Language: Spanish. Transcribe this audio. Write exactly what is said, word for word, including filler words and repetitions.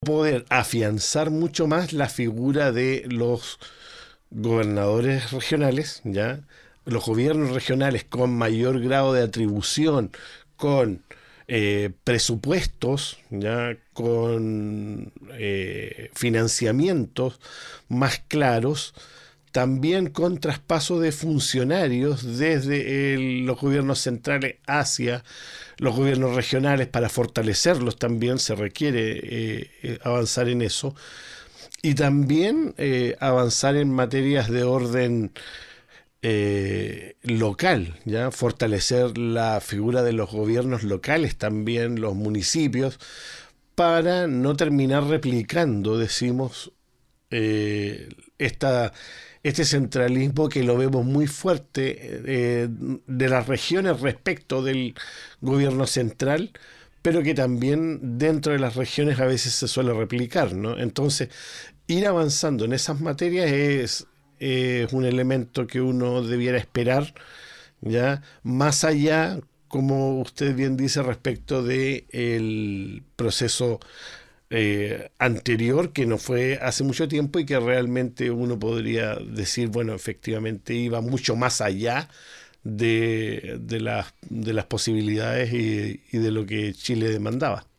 poder afianzar mucho más la figura de los gobernadores regionales, ¿ya? Los gobiernos regionales con mayor grado de atribución, con eh, presupuestos, ¿ya? Con eh, financiamientos más claros, también con traspaso de funcionarios desde el- los gobiernos centrales hacia los gobiernos regionales para fortalecerlos también se requiere eh, eh, avanzar en eso y también eh, avanzar en materias de orden eh, local, ya fortalecer la figura de los gobiernos locales también, los municipios, para no terminar replicando, decimos, eh, esta, este centralismo que lo vemos muy fuerte eh, de las regiones respecto del gobierno central, pero que también dentro de las regiones a veces se suele replicar, ¿no? Entonces, ir avanzando en esas materias es, es un elemento que uno debiera esperar, ¿ya? Más allá, como usted bien dice, respecto de el proceso eh, anterior, que no fue hace mucho tiempo y que realmente uno podría decir, bueno, efectivamente iba mucho más allá de, de las, de las posibilidades y, y de lo que Chile demandaba.